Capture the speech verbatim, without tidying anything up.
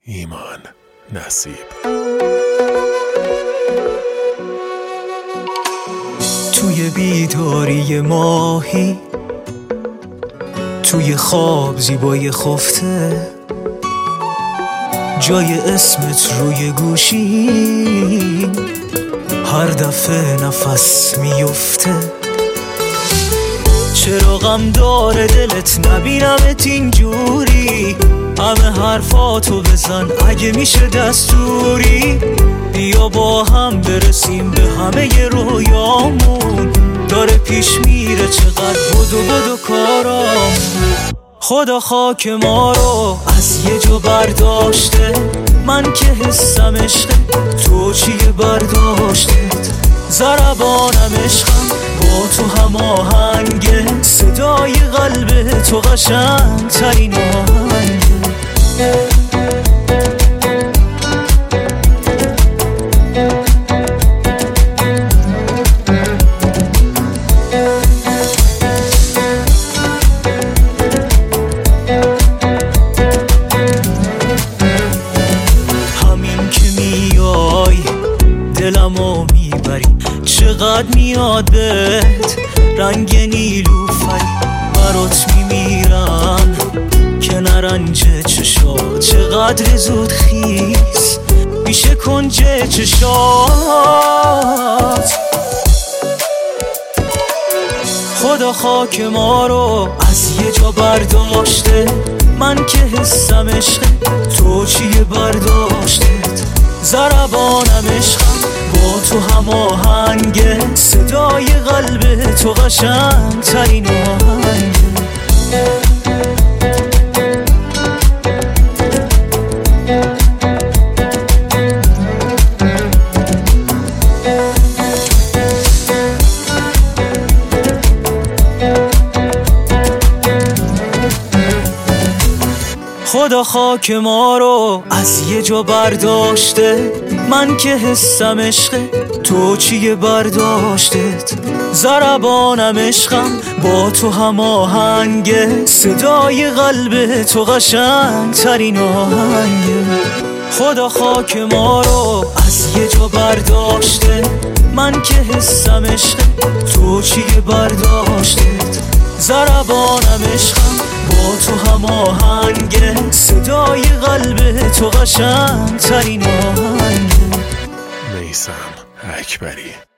ایمان نصیب. توی بیداری ماهی، توی خواب زیبای خفته، جای اسمت روی گوشی، هر دفعه نفس میفته. چرا غم داره دلت نبینمت اینجوری؟ همه حرفاتو بزن اگه میشه دستوری. بیا با هم برسیم به همه رویامون، داره پیش میره چقدر بدو بدو کارام. خدا خاک ما رو از یه جا برداشته، من که حسم عشقه، تو چیه برداشتت؟ ضربانم عشقم با تو هماهنگه، صدای قلب تو قشنگ ترین آهنگه. همین که میای دلمو میبری، چقدر میاد بهت رنگ نیلوفری. برات میمیرم که نرنجه چشات، چقدر زود خیس میشه کنج چشات. خدا خاک ما رو از یه جا برداشته، من که حسم عشقه، تو چیه برداشتت؟ ضربانم عشقم با تو هماهنگه، صدای قلب تو قشنگ ترین آهنگه. خدا خاک ما رو از یه جا برداشته، من که حسم عشقه، تو چیه برداشتت؟ ضربانم عشقم با تو هماهنگه، صدای قلب تو قشنگ ترین آهنگه. خدا خاک ما رو از یه جا برداشته، من که حسم عشقه، تو چیه برداشتت؟ ضربانم عشقم با تو هماهنگه، صدای قلب تو قشنگ ترین آهنگه. میثم اکبری.